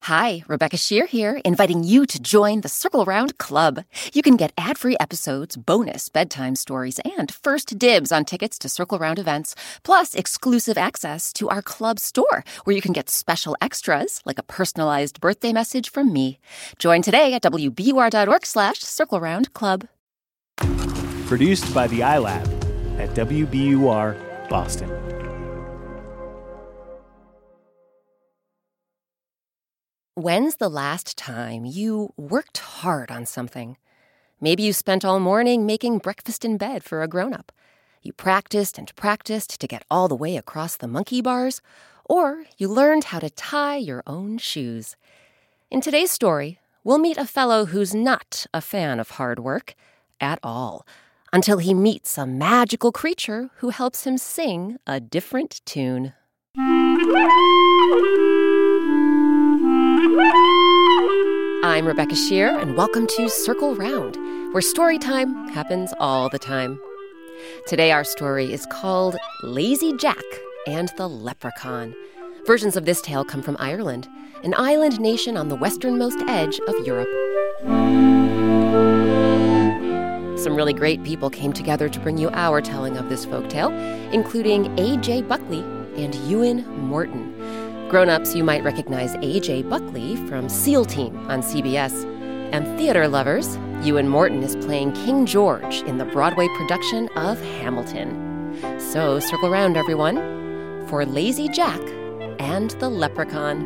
Hi, Rebecca Shear here, inviting you to join the Circle Round Club. You can get ad-free episodes, bonus bedtime stories, and first dibs on tickets to Circle Round events, plus exclusive access to our club store, where you can get special extras, like a personalized birthday message from me. Join today at wbur.org/Circle Round Club. Produced by the iLab at WBUR Boston. When's the last time you worked hard on something? Maybe you spent all morning making breakfast in bed for a grown-up. You practiced and practiced to get all the way across the monkey bars, or you learned how to tie your own shoes. In today's story, we'll meet a fellow who's not a fan of hard work at all, until he meets a magical creature who helps him sing a different tune. I'm Rebecca Shear, and welcome to Circle Round, where story time happens all the time. Today our story is called Lazy Jack and the Leprechaun. Versions of this tale come from Ireland, an island nation on the westernmost edge of Europe. Some really great people came together to bring you our telling of this folktale, including A.J. Buckley and Ewan Morton. Grown-ups, you might recognize A.J. Buckley from SEAL Team on CBS. And theater lovers, Ewan Morton is playing King George in the Broadway production of Hamilton. So circle around, everyone, for Lazy Jack and the Leprechaun.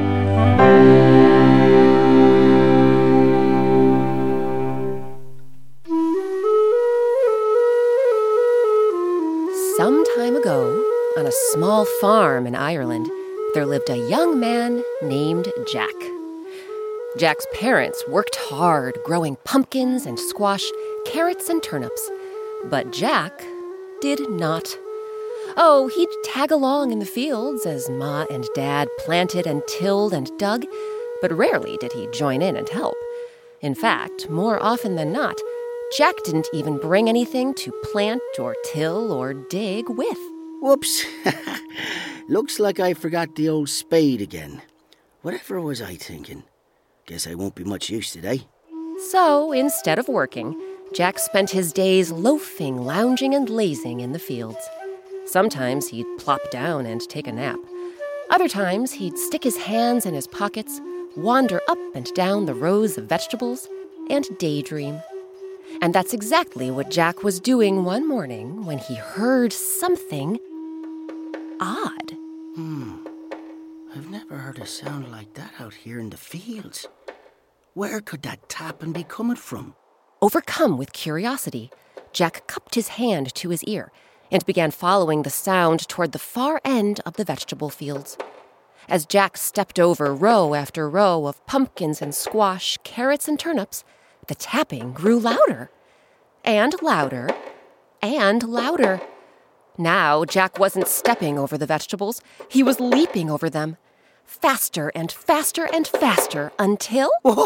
Some time ago, on a small farm in Ireland, there lived a young man named Jack. Jack's parents worked hard growing pumpkins and squash, carrots and turnips. But Jack did not. Oh, he'd tag along in the fields as Ma and Dad planted and tilled and dug, but rarely did he join in and help. In fact, more often than not, Jack didn't even bring anything to plant or till or dig with. Whoops. Looks like I forgot the old spade again. Whatever was I thinking? Guess I won't be much use today. So, instead of working, Jack spent his days loafing, lounging, and lazing in the fields. Sometimes he'd plop down and take a nap. Other times he'd stick his hands in his pockets, wander up and down the rows of vegetables, and daydream. And that's exactly what Jack was doing one morning when he heard something odd. I've never heard a sound like that out here in the fields. Where could that tapping be coming from? Overcome with curiosity, Jack cupped his hand to his ear and began following the sound toward the far end of the vegetable fields. As Jack stepped over row after row of pumpkins and squash, carrots and turnips, the tapping grew louder and louder and louder. Now, Jack wasn't stepping over the vegetables. He was leaping over them. Faster and faster and faster until...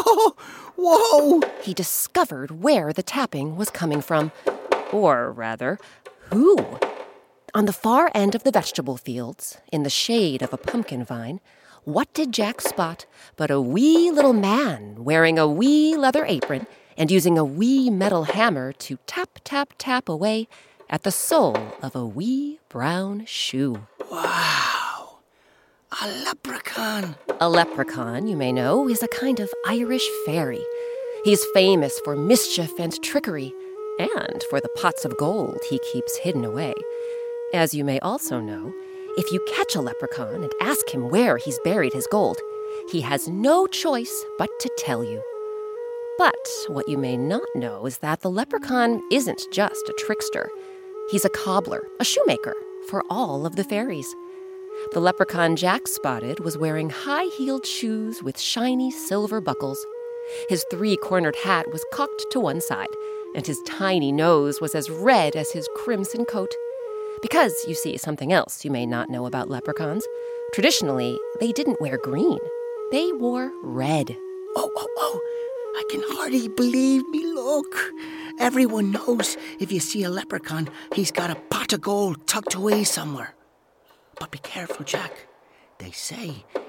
Whoa! He discovered where the tapping was coming from. Or rather, who? On the far end of the vegetable fields, in the shade of a pumpkin vine, what did Jack spot but a wee little man wearing a wee leather apron and using a wee metal hammer to tap, tap, tap away at the sole of a wee brown shoe. Wow! A leprechaun! A leprechaun, you may know, is a kind of Irish fairy. He's famous for mischief and trickery, and for the pots of gold he keeps hidden away. As you may also know, if you catch a leprechaun and ask him where he's buried his gold, he has no choice but to tell you. But what you may not know is that the leprechaun isn't just a trickster. He's a cobbler, a shoemaker, for all of the fairies. The leprechaun Jack spotted was wearing high-heeled shoes with shiny silver buckles. His three-cornered hat was cocked to one side, and his tiny nose was as red as his crimson coat. Because, you see, something else you may not know about leprechauns. Traditionally, they didn't wear green. They wore red. Oh, I can hardly believe me luck. Everyone knows if you see a leprechaun, he's got a pot of gold tucked away somewhere. But be careful, Jack. They say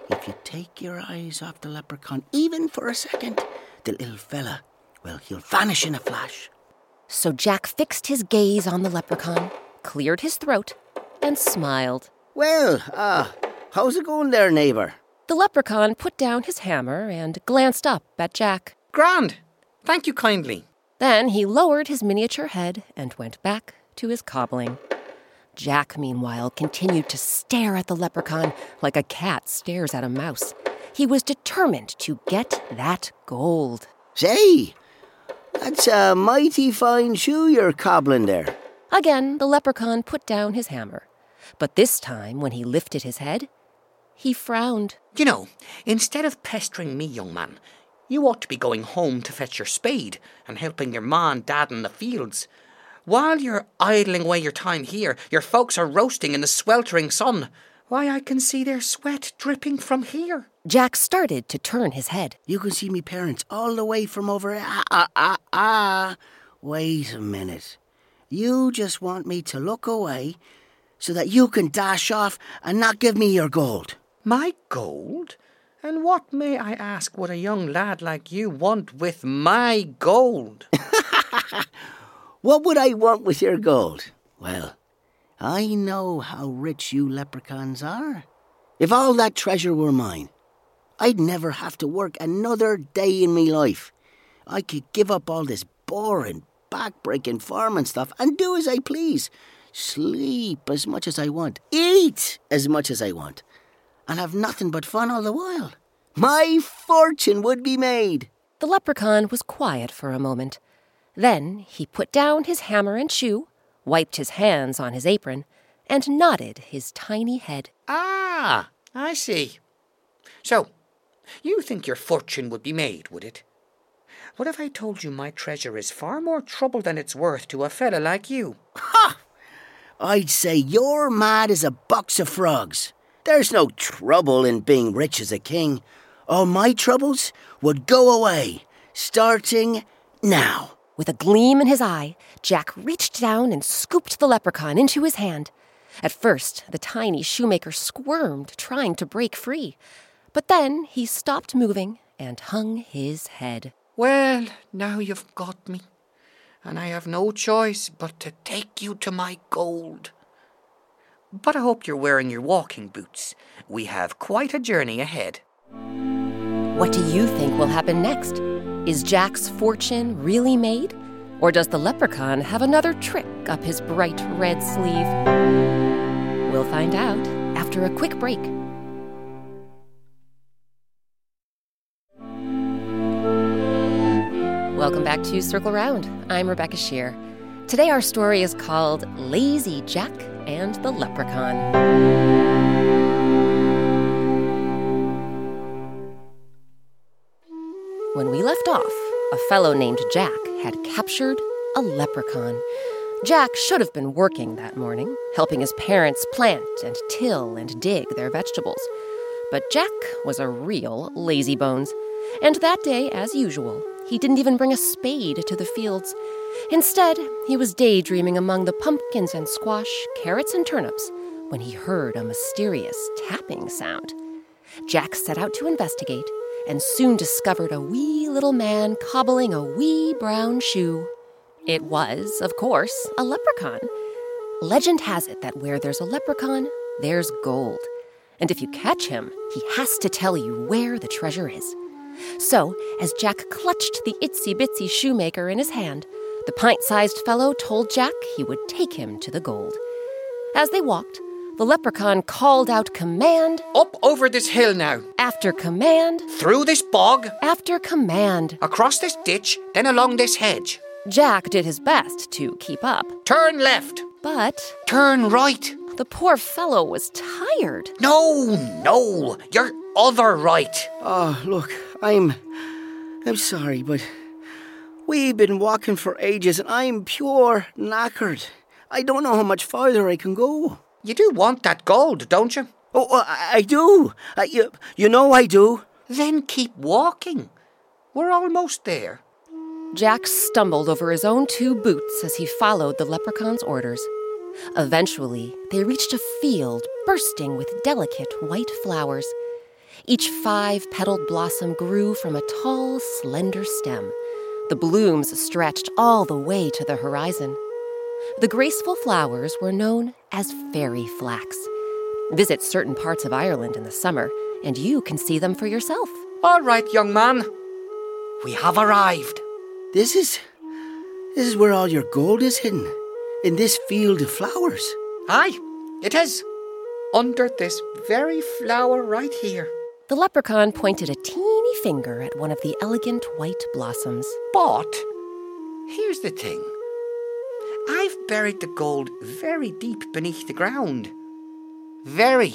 if you take your eyes off the leprechaun, even for a second, the little fella, well, he'll vanish in a flash. So Jack fixed his gaze on the leprechaun, cleared his throat, and smiled. Well, how's it going there, neighbour? The leprechaun put down his hammer and glanced up at Jack. Grand. Thank you kindly. Then he lowered his miniature head and went back to his cobbling. Jack, meanwhile, continued to stare at the leprechaun like a cat stares at a mouse. He was determined to get that gold. Say, that's a mighty fine shoe you're cobbling there. Again, the leprechaun put down his hammer. But this time, when he lifted his head, he frowned. You know, instead of pestering me, young man, you ought to be going home to fetch your spade and helping your ma and dad in the fields. While you're idling away your time here, your folks are roasting in the sweltering sun. Why, I can see their sweat dripping from here. Jack started to turn his head. You can see me parents all the way from over... Wait a minute. You just want me to look away so that you can dash off and not give me your gold. My gold? And what, may I ask, would a young lad like you want with my gold? What would I want with your gold? Well, I know how rich you leprechauns are. If all that treasure were mine, I'd never have to work another day in me life. I could give up all this boring, back-breaking farming stuff and do as I please. Sleep as much as I want. Eat as much as I want. And have nothing but fun all the while. My fortune would be made. The leprechaun was quiet for a moment. Then he put down his hammer and shoe, wiped his hands on his apron, and nodded his tiny head. Ah, I see. So, you think your fortune would be made, would it? What if I told you my treasure is far more trouble than it's worth to a fella like you? Ha! I'd say you're mad as a box of frogs. There's no trouble in being rich as a king. All my troubles would go away, starting now. With a gleam in his eye, Jack reached down and scooped the leprechaun into his hand. At first, the tiny shoemaker squirmed, trying to break free. But then he stopped moving and hung his head. Well, now you've got me, and I have no choice but to take you to my gold. But I hope you're wearing your walking boots. We have quite a journey ahead. What do you think will happen next? Is Jack's fortune really made? Or does the leprechaun have another trick up his bright red sleeve? We'll find out after a quick break. Welcome back to Circle Round. I'm Rebecca Shear. Today our story is called Lazy Jack and the Leprechaun. When we left off, a fellow named Jack had captured a leprechaun. Jack should have been working that morning, helping his parents plant and till and dig their vegetables. But Jack was a real lazybones, and that day, as usual, he didn't even bring a spade to the fields. Instead, he was daydreaming among the pumpkins and squash, carrots and turnips, when he heard a mysterious tapping sound. Jack set out to investigate and soon discovered a wee little man cobbling a wee brown shoe. It was, of course, a leprechaun. Legend has it that where there's a leprechaun, there's gold. And if you catch him, he has to tell you where the treasure is. So, as Jack clutched the itsy-bitsy shoemaker in his hand, the pint-sized fellow told Jack he would take him to the gold. As they walked, the leprechaun called out command. Up over this hill now. After command. Through this bog. After command. Across this ditch, then along this hedge. Jack did his best to keep up. Turn left. But... turn right. The poor fellow was tired. No, your other right. Oh, look, I'm sorry, but we've been walking for ages and I'm pure knackered. I don't know how much farther I can go. You do want that gold, don't you? Oh, I do. You know I do. Then keep walking. We're almost there. Jack stumbled over his own 2 boots as he followed the leprechaun's orders. Eventually, they reached a field bursting with delicate white flowers. Each 5-petaled blossom grew from a tall, slender stem. The blooms stretched all the way to the horizon. The graceful flowers were known as fairy flax. Visit certain parts of Ireland in the summer, and you can see them for yourself. All right, young man. We have arrived. This is where all your gold is hidden, in this field of flowers. Aye, it is. Under this very flower right here. The leprechaun pointed a teeny finger at one of the elegant white blossoms. But here's the thing. I've buried the gold very deep beneath the ground. Very.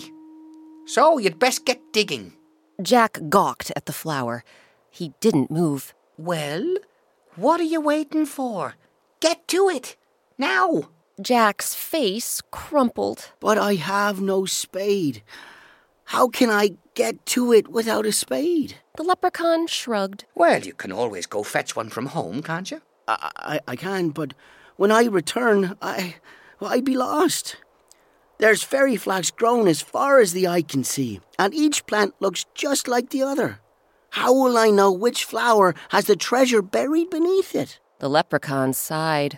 So you'd best get digging. Jack gawked at the flower. He didn't move. Well, what are you waiting for? Get to it. Now. Jack's face crumpled. But I have no spade. How can I get to it without a spade? The leprechaun shrugged. Well, you can always go fetch one from home, can't you? I can, but when I return, I'd be lost. There's fairy flax grown as far as the eye can see, and each plant looks just like the other. How will I know which flower has the treasure buried beneath it? The leprechaun sighed.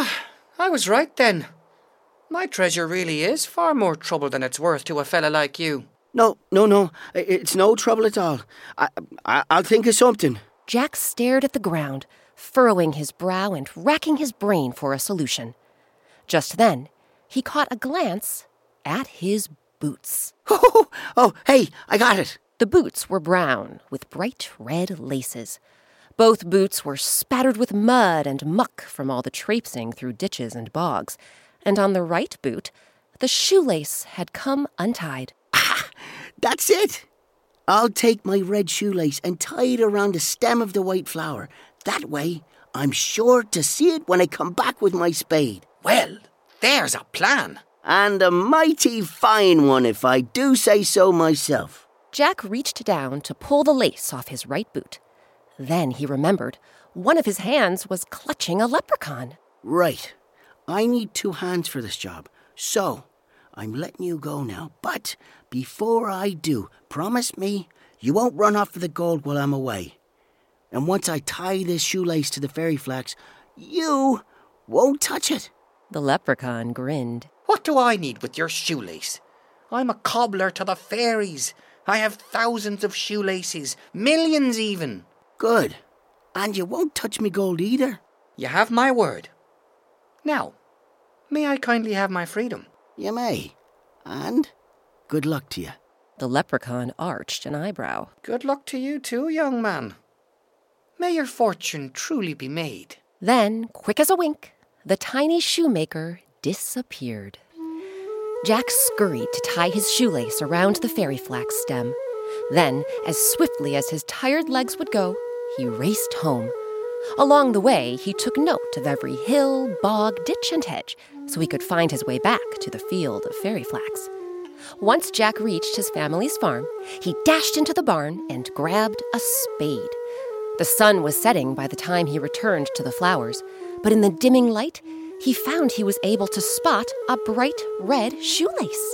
I was right then. My treasure really is far more trouble than it's worth to a fella like you. No. It's no trouble at all. I'll think of something. Jack stared at the ground, furrowing his brow and racking his brain for a solution. Just then, he caught a glance at his boots. Oh, hey, I got it. The boots were brown, with bright red laces. Both boots were spattered with mud and muck from all the traipsing through ditches and bogs, and on the right boot, the shoelace had come untied. That's it. I'll take my red shoelace and tie it around the stem of the white flower. That way, I'm sure to see it when I come back with my spade. Well, there's a plan. And a mighty fine one, if I do say so myself. Jack reached down to pull the lace off his right boot. Then he remembered one of his hands was clutching a leprechaun. Right. I need 2 hands for this job. So, I'm letting you go now. But before I do, promise me you won't run off for the gold while I'm away. And once I tie this shoelace to the fairy flax, you won't touch it. The leprechaun grinned. What do I need with your shoelace? I'm a cobbler to the fairies. I have thousands of shoelaces, millions even. Good. And you won't touch me gold either. You have my word. Now, may I kindly have my freedom? You may. And good luck to you. The leprechaun arched an eyebrow. Good luck to you too, young man. May your fortune truly be made. Then, quick as a wink, the tiny shoemaker disappeared. Jack scurried to tie his shoelace around the fairy flax stem. Then, as swiftly as his tired legs would go, he raced home. Along the way, he took note of every hill, bog, ditch, and hedge, so he could find his way back to the field of fairy flax. Once Jack reached his family's farm, he dashed into the barn and grabbed a spade. The sun was setting by the time he returned to the flowers, but in the dimming light, he found he was able to spot a bright red shoelace.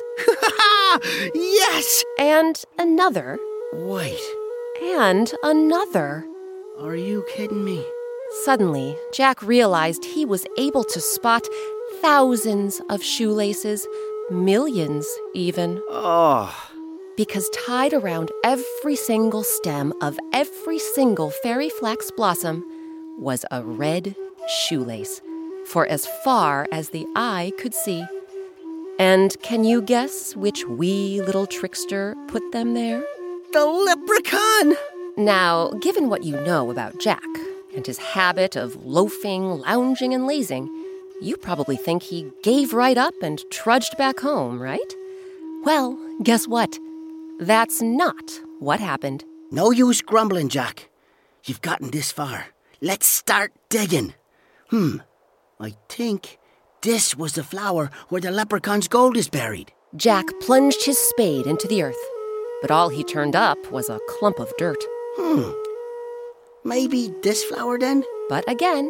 Yes! And another. Wait. And another. Are you kidding me? Suddenly, Jack realized he was able to spot thousands of shoelaces, millions even. Oh. Because tied around every single stem of every single fairy flax blossom was a red shoelace, for as far as the eye could see. And can you guess which wee little trickster put them there? The leprechaun! Now, given what you know about Jack and his habit of loafing, lounging, and lazing, you probably think he gave right up and trudged back home, right? Well, guess what? That's not what happened. No use grumbling, Jack. You've gotten this far. Let's start digging. I think this was the flower where the leprechaun's gold is buried. Jack plunged his spade into the earth, but all he turned up was a clump of dirt. Maybe this flower then? But again,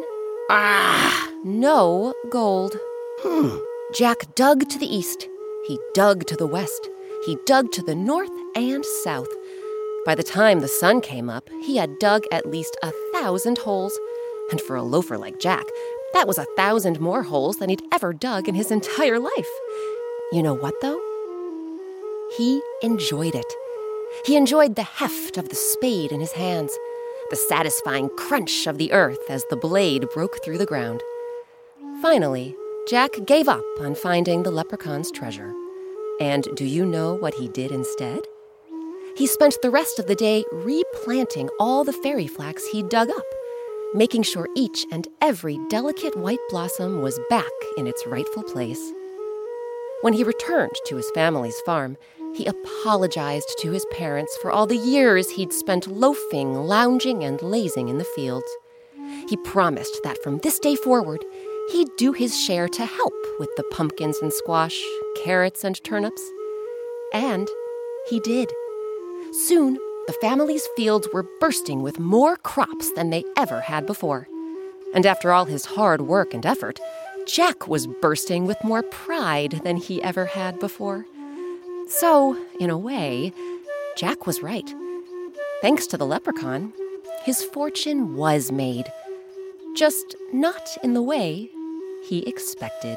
no gold. Jack dug to the east. He dug to the west. He dug to the north and south. By the time the sun came up, he had dug at least 1,000 holes. And for a loafer like Jack, that was 1,000 more holes than he'd ever dug in his entire life. You know what, though? He enjoyed it. He enjoyed the heft of the spade in his hands, the satisfying crunch of the earth as the blade broke through the ground. Finally, Jack gave up on finding the leprechaun's treasure. And do you know what he did instead? He spent the rest of the day replanting all the fairy flax he'd dug up, making sure each and every delicate white blossom was back in its rightful place. When he returned to his family's farm, he apologized to his parents for all the years he'd spent loafing, lounging, and lazing in the fields. He promised that from this day forward, he'd do his share to help with the pumpkins and squash, carrots and turnips. And he did. Soon, the family's fields were bursting with more crops than they ever had before. And after all his hard work and effort, Jack was bursting with more pride than he ever had before. So, in a way, Jack was right. Thanks to the leprechaun, his fortune was made. Just not in the way he expected.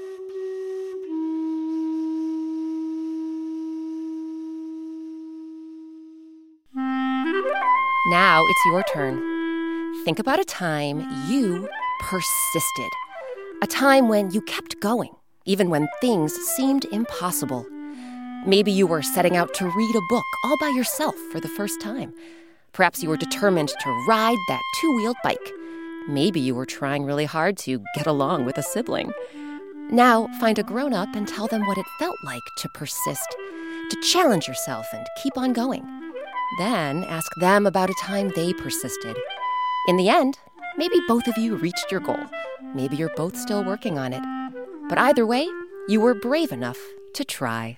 Now it's your turn. Think about a time you persisted. A time when you kept going, even when things seemed impossible. Maybe you were setting out to read a book all by yourself for the first time. Perhaps you were determined to ride that two-wheeled bike. Maybe you were trying really hard to get along with a sibling. Now find a grown-up and tell them what it felt like to persist, to challenge yourself and keep on going. Then ask them about a time they persisted. In the end, maybe both of you reached your goal. Maybe you're both still working on it. But either way, you were brave enough to try.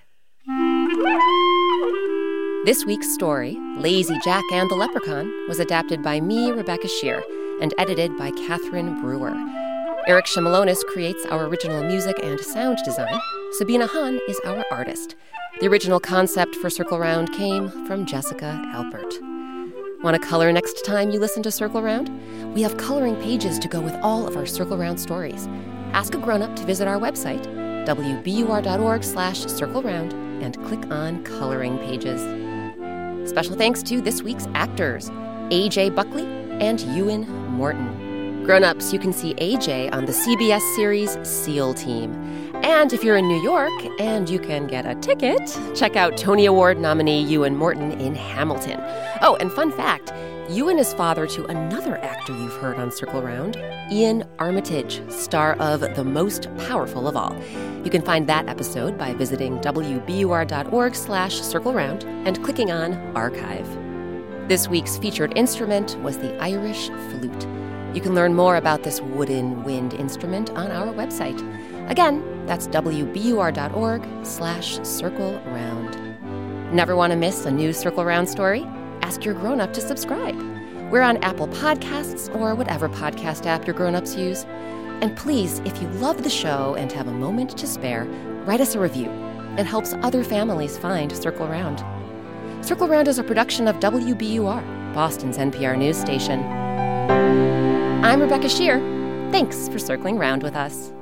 This week's story, Lazy Jack and the Leprechaun, was adapted by me, Rebecca Shear, and edited by Catherine Brewer. Eric Shimalonis creates our original music and sound design. Sabina Hahn is our artist. The original concept for Circle Round came from Jessica Alpert. Want to color next time you listen to Circle Round? We have coloring pages to go with all of our Circle Round stories. Ask a grown-up to visit our website, wbur.org/circleround, and click on Coloring Pages. Special thanks to this week's actors, A.J. Buckley and Ewan Morton. Grown-ups, you can see A.J. on the CBS series SEAL Team. And if you're in New York and you can get a ticket, check out Tony Award nominee Ewan Morton in Hamilton. Oh, and fun fact, Ewan is father to another actor you've heard on Circle Round, Ian Armitage, star of The Most Powerful of All. You can find that episode by visiting wbur.org/circleround and clicking on Archive. This week's featured instrument was the Irish flute. You can learn more about this wooden wind instrument on our website. Again, that's wbur.org/circleround. Never want to miss a new Circle Round story? Ask your grown-up to subscribe. We're on Apple Podcasts or whatever podcast app your grown-ups use. And please, if you love the show and have a moment to spare, write us a review. It helps other families find Circle Round. Circle Round is a production of WBUR, Boston's NPR news station. I'm Rebecca Shear. Thanks for circling round with us.